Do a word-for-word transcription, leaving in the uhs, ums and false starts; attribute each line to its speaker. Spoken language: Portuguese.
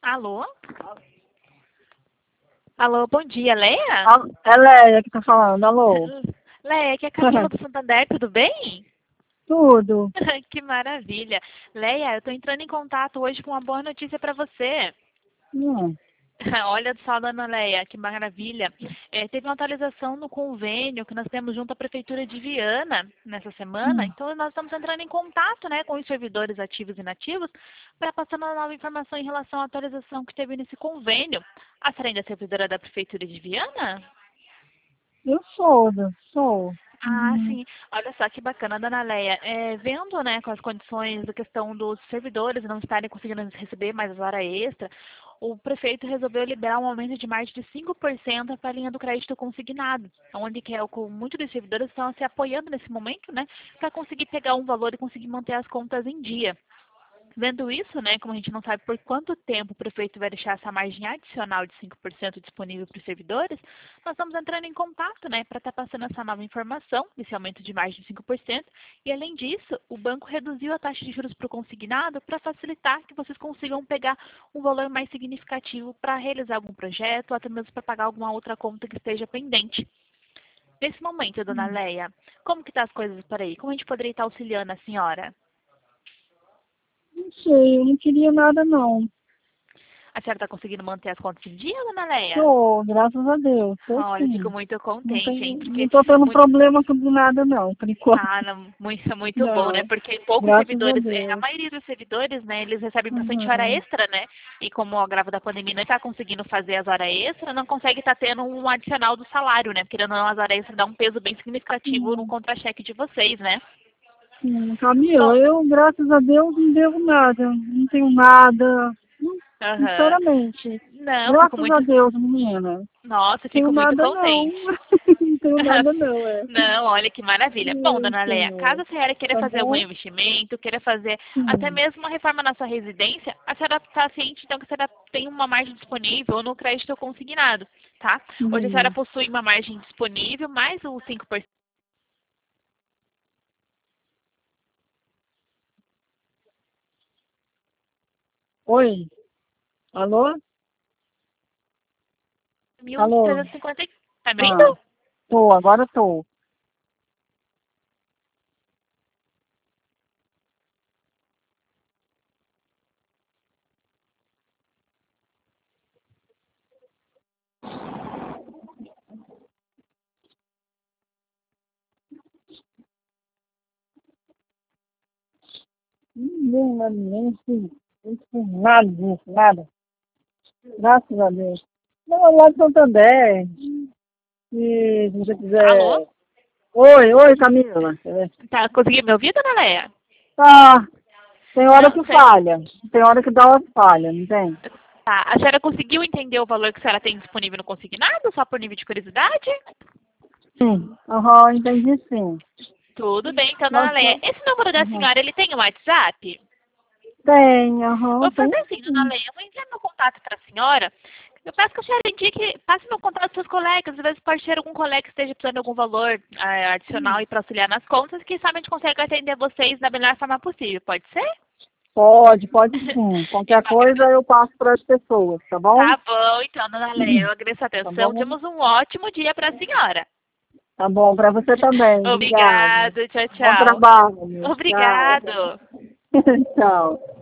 Speaker 1: Alô? Alô, bom dia, Leia?
Speaker 2: Ah, é Leia que tá falando, alô?
Speaker 1: Leia, aqui é a Camila do Santander, tudo bem?
Speaker 2: Tudo.
Speaker 1: Que maravilha. Leia, eu estou entrando em contato hoje com uma boa notícia para você.
Speaker 2: Hum,
Speaker 1: Olha só, dona Leia, que maravilha. É, teve uma atualização no convênio que nós temos junto à Prefeitura de Viana nessa semana.
Speaker 2: hum.
Speaker 1: Então, nós estamos entrando em contato, né, com os servidores ativos e inativos para passar uma nova informação em relação à atualização que teve nesse convênio. A senhora ainda é servidora da Prefeitura de Viana?
Speaker 2: Eu sou, eu sou.
Speaker 1: Ah,
Speaker 2: Uhum.
Speaker 1: sim. Olha só que bacana, dona Leia. É, vendo, né, com as condições da questão dos servidores não estarem conseguindo receber mais as horas extra, o prefeito resolveu liberar um aumento de mais de cinco por cento para a linha do crédito consignado, onde que é, o- com muitos dos servidores estão se apoiando nesse momento, né, para conseguir pegar um valor e conseguir manter as contas em dia. Vendo isso, né, como a gente não sabe por quanto tempo o prefeito vai deixar essa margem adicional de cinco por cento disponível para os servidores, nós estamos entrando em contato, né, para estar passando essa nova informação, esse aumento de margem de cinco por cento, e além disso, o banco reduziu a taxa de juros para o consignado para facilitar que vocês consigam pegar um valor mais significativo para realizar algum projeto ou até mesmo para pagar alguma outra conta que esteja pendente. Nesse momento, dona
Speaker 2: Hum.
Speaker 1: Leia, como que tá as coisas por aí? Como a gente poderia estar auxiliando a senhora?
Speaker 2: Não sei, eu não queria nada não.
Speaker 1: A senhora está conseguindo manter as contas em dia, dona Leia?
Speaker 2: Tô, graças a Deus, tô
Speaker 1: Olha, fico
Speaker 2: sim.
Speaker 1: muito
Speaker 2: Não
Speaker 1: contente, hein?
Speaker 2: tenho, não
Speaker 1: Porque
Speaker 2: tô tendo
Speaker 1: muito,
Speaker 2: problema com nada não, por enquanto.
Speaker 1: ah, não, muito, muito bom, né?
Speaker 2: Não,
Speaker 1: Porque poucos
Speaker 2: graças a
Speaker 1: servidores, é, a
Speaker 2: Deus.
Speaker 1: maioria dos servidores, né, eles recebem bastante hora
Speaker 2: Uhum.
Speaker 1: extra, né? E como a grava da pandemia não está conseguindo fazer as horas extras, não consegue estar tendo um adicional do salário, né? Porque não, as horas extras dão um peso bem significativo no
Speaker 2: Sim,
Speaker 1: contra-cheque de vocês, né?
Speaker 2: sim. Camila,
Speaker 1: Bom,
Speaker 2: eu, graças a Deus, não devo nada. Não tenho nada. Não,
Speaker 1: aham.
Speaker 2: sinceramente.
Speaker 1: Não, fico
Speaker 2: Graças a
Speaker 1: muito,
Speaker 2: Deus, menina.
Speaker 1: nossa,
Speaker 2: Tenho
Speaker 1: fico muito
Speaker 2: nada não.
Speaker 1: contente.
Speaker 2: Não tenho nada não, é.
Speaker 1: Não, olha que maravilha. Bom,
Speaker 2: Ai,
Speaker 1: dona Leia, caso
Speaker 2: Senhor.
Speaker 1: a senhora queira
Speaker 2: Tá
Speaker 1: fazer algum
Speaker 2: bom?
Speaker 1: investimento, queira fazer até
Speaker 2: Sim.
Speaker 1: mesmo uma reforma na sua residência, a senhora está ciente, então, que a senhora tem uma margem disponível no crédito consignado, tá? Hoje a senhora
Speaker 2: Uhum.
Speaker 1: possui uma margem disponível, mais o cinco por cento
Speaker 2: Oi? Alô?
Speaker 1: mil
Speaker 2: Alô?
Speaker 1: trezentos e cinquenta. Tá me
Speaker 2: Ah,
Speaker 1: ouvindo?
Speaker 2: tô, agora tô. Ninguém, nada, nem assim, nem assim, nada disso, nada. Graças a Deus. Não, lá de Santander, se você
Speaker 1: Alô?
Speaker 2: quiser... Oi, oi, Camila. É,
Speaker 1: Tá conseguindo me ouvir, dona Leia?
Speaker 2: Tá, tem hora
Speaker 1: Não,
Speaker 2: que
Speaker 1: cê-
Speaker 2: falha. Tem hora que dá uma falha, não tem?
Speaker 1: tá. A senhora conseguiu entender o valor que a senhora tem disponível no consignado, só por nível de curiosidade?
Speaker 2: Sim. Aham, entendi sim.
Speaker 1: Tudo bem, então, dona Leia.
Speaker 2: Nossa,
Speaker 1: Esse número da
Speaker 2: uhum.
Speaker 1: senhora, ele tem um WhatsApp?
Speaker 2: Tem, aham,
Speaker 1: Vou
Speaker 2: tem
Speaker 1: fazer assim, dona
Speaker 2: sim.
Speaker 1: Leia, eu vou enviar meu contato para a senhora. Eu peço que a senhora indique, passe meu contato para seus colegas. Às vezes pode ter algum colega que esteja precisando de algum valor ah, adicional e para auxiliar nas contas, que sabe a gente consegue atender vocês da melhor forma possível. Pode ser?
Speaker 2: Pode, pode sim. Qualquer
Speaker 1: Então,
Speaker 2: coisa eu passo para as pessoas, tá bom?
Speaker 1: tá bom, então, dona Leia, eu agradeço a
Speaker 2: Tá
Speaker 1: atenção.
Speaker 2: bom?
Speaker 1: Temos um ótimo dia para a senhora.
Speaker 2: Tá bom, para você também. Obrigada.
Speaker 1: Obrigado, tchau,
Speaker 2: Bom
Speaker 1: tchau.
Speaker 2: trabalho. Tchau.
Speaker 1: Obrigado.
Speaker 2: Tchau.